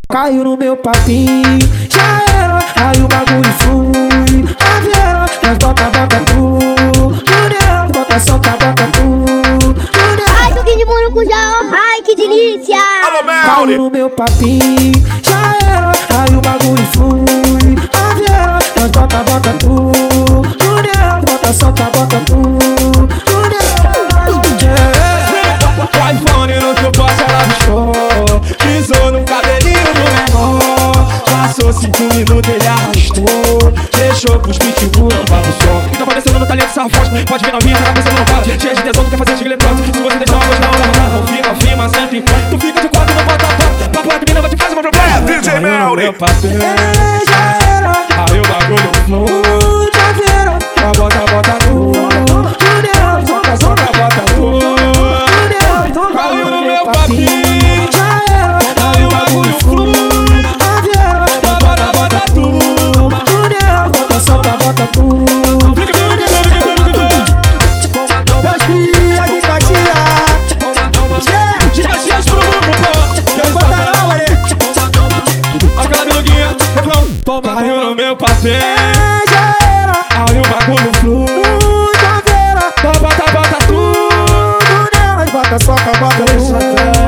Caiu no meu papinho, já era, aí o bagulho flui. A Vera, nós bota tudo. Mulher, bota solta, bota tudo. Ai, tô aqui de maracujá, ai que delícia. Caiu no meu papinho, já era, aí o bagulho flui. A Vera, nós bota tudo. Mulher, bota solta, bota tudo. O iPhone no teu poste ela bichou, pisou no cabelinho do menor. Passou 5 minutos, ele arrastou, deixou pros pitbull, não papo só. Então aparecendo no talento, sarro forte, pode vir novinha, tá pensando não para. Cheia de tesão, tu quer fazer esguiletante. Se você deixar uma voz na hora, não fica firma, senta em pé. Tu fica de quatro, não bota a papo. Papo a menina vai te fazer um problema. DJ Melly. Já era, Aí o bagulho flui. Já Vera, nós bota tudo. Mulher, solta, solta, bota tudo. caiu no meu papinho, Já era, aí o bagulho flui. a Vera, Bota tudo. mulher, bota solta, bota tudo. Das filhas de Caxias, Caxias pro mundo, pô. eu vou dar aula, né? Aquela biluguinha, refrão. Caiu no meu papel, Já era, aí o bagulho flui. já Vera, Bota tudo. mulher, bota solta, bota tudo.